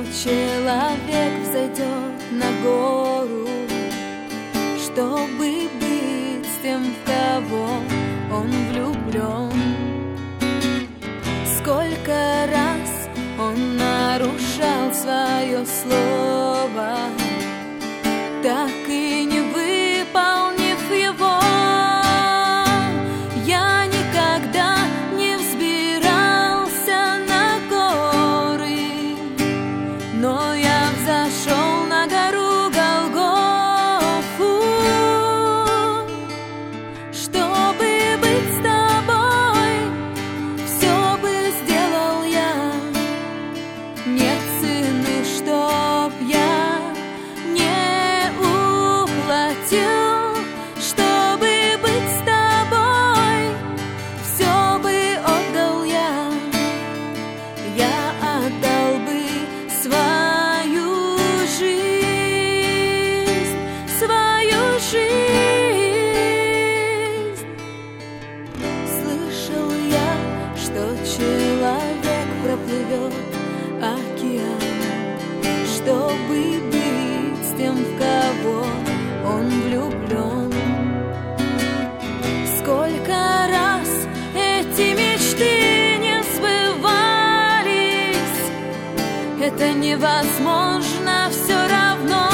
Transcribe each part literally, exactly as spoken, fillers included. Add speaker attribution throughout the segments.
Speaker 1: человек взойдет на гору, чтобы быть с тем, в кого он влюблен. Сколько раз он нарушал свое слово, так и не выполнив его. Я никогда не взбирался на горы, но я взошел на гору Голгофу, чтобы быть с тобой. Все бы сделал я, нет цены, чтоб я не уплатил. Чтобы быть с тобой, все бы отдал я, я отдал бы свою жизнь, свою жизнь. Слышал я, что человек проплывет океан, чтобы быть с тем, в кого он влюблен. Сколько раз эти мечты не сбывались, это невозможно все равно.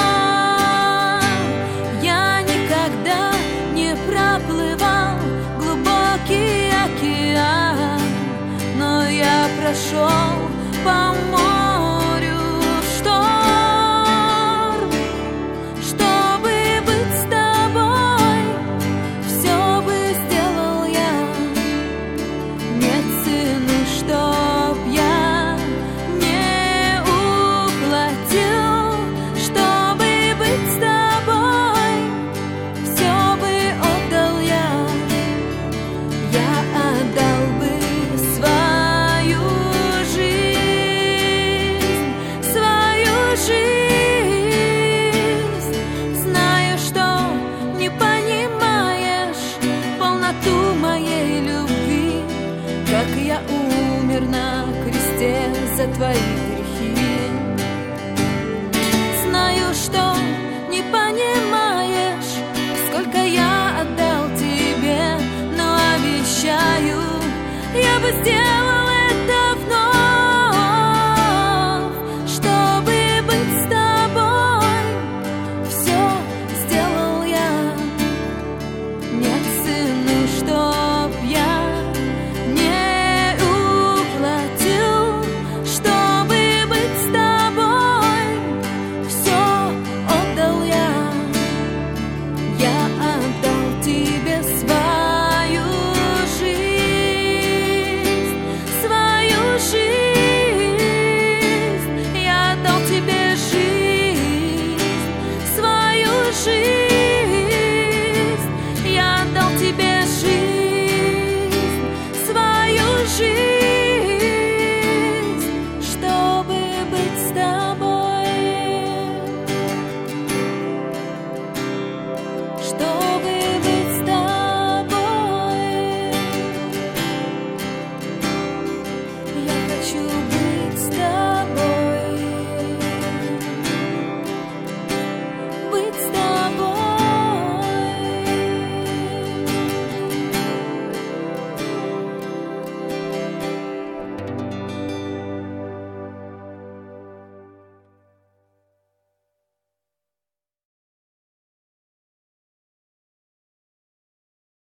Speaker 1: Я никогда не проплывал глубокий океан, но я прошел по морю в шторм, чтобы быть с тобой. Все бы сделал я, нет цены, чтоб я не уплатил. Чтобы быть с тобой, все бы отдал я, я отдал бы свою жизнь, свою жизнь. Знаю, что не понимаешь полноту моей любви, как я умер на кресте за твои